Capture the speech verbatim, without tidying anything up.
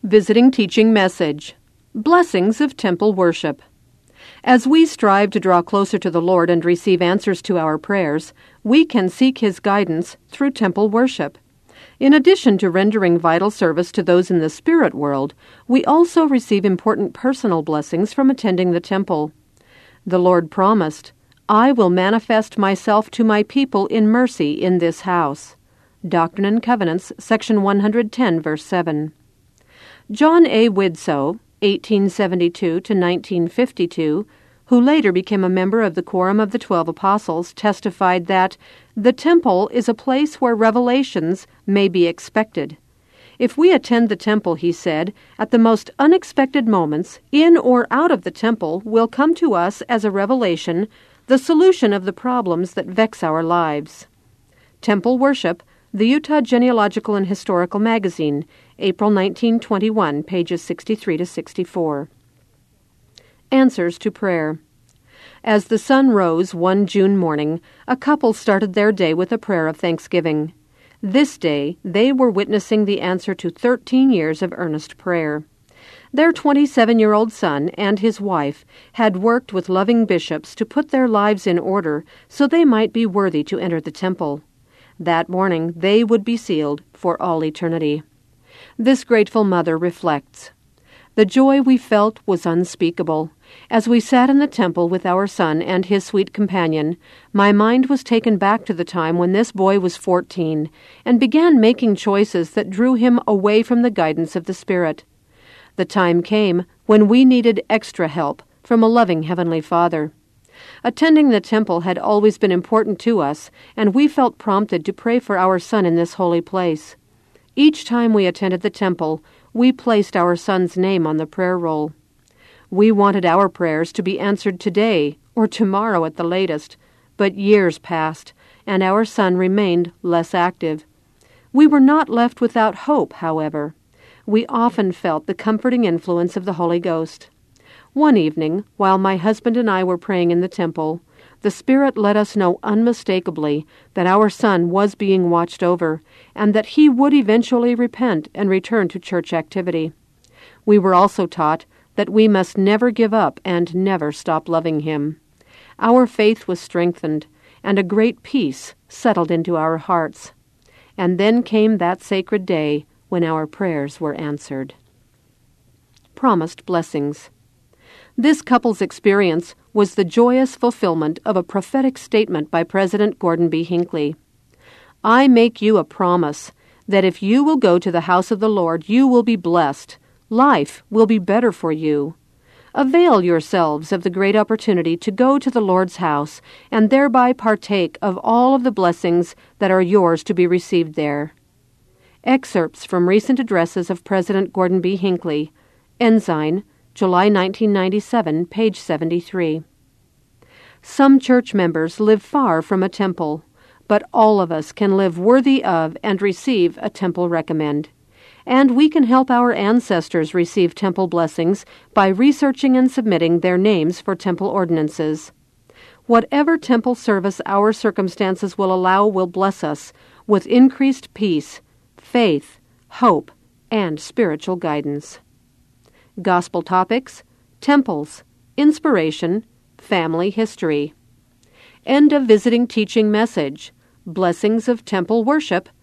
Visiting Teaching Message: Blessings of Temple Worship. As we strive to draw closer to the Lord and receive answers to our prayers, we can seek His guidance through temple worship. In addition to rendering vital service to those in the spirit world, we also receive important personal blessings from attending the temple. The Lord promised, "I will manifest myself to my people in mercy in this house." Doctrine and Covenants, section one hundred ten, verse seven. John A. Widtsoe, eighteen seventy-two to nineteen fifty-two, who later became a member of the Quorum of the Twelve Apostles, testified that the temple is a place where revelations may be expected. If we attend the temple, he said, at the most unexpected moments, in or out of the temple will come to us as a revelation the solution of the problems that vex our lives. Temple Worship, the Utah Genealogical and Historical Magazine, April nineteen twenty-one, pages sixty-three to sixty-four. Answers to Prayer. As the sun rose one June morning, a couple started their day with a prayer of thanksgiving. This day, they were witnessing the answer to thirteen years of earnest prayer. Their twenty-seven-year-old son and his wife had worked with loving bishops to put their lives in order so they might be worthy to enter the temple. That morning, they would be sealed for all eternity. This grateful mother reflects, "The joy we felt was unspeakable. As we sat in the temple with our son and his sweet companion, my mind was taken back to the time when this boy was fourteen and began making choices that drew him away from the guidance of the Spirit. The time came when we needed extra help from a loving Heavenly Father. Attending the temple had always been important to us, and we felt prompted to pray for our son in this holy place. Each time we attended the temple, we placed our son's name on the prayer roll. We wanted our prayers to be answered today or tomorrow at the latest, but years passed, and our son remained less active. We were not left without hope, however. We often felt the comforting influence of the Holy Ghost. One evening, while my husband and I were praying in the temple, the Spirit let us know unmistakably that our son was being watched over, and that he would eventually repent and return to church activity. We were also taught that we must never give up and never stop loving him. Our faith was strengthened, and a great peace settled into our hearts. And then came that sacred day when our prayers were answered." Promised Blessings. This couple's experience was the joyous fulfillment of a prophetic statement by President Gordon B. Hinckley. "I make you a promise that if you will go to the house of the Lord, you will be blessed. Life will be better for you. Avail yourselves of the great opportunity to go to the Lord's house and thereby partake of all of the blessings that are yours to be received there." Excerpts from recent addresses of President Gordon B. Hinckley, Ensign, July nineteen ninety-seven, page seventy-three. Some church members live far from a temple, but all of us can live worthy of and receive a temple recommend. And we can help our ancestors receive temple blessings by researching and submitting their names for temple ordinances. Whatever temple service our circumstances will allow will bless us with increased peace, faith, hope, and spiritual guidance. Gospel topics: temples, inspiration, family history. End of Visiting Teaching Message: Blessings of Temple Worship,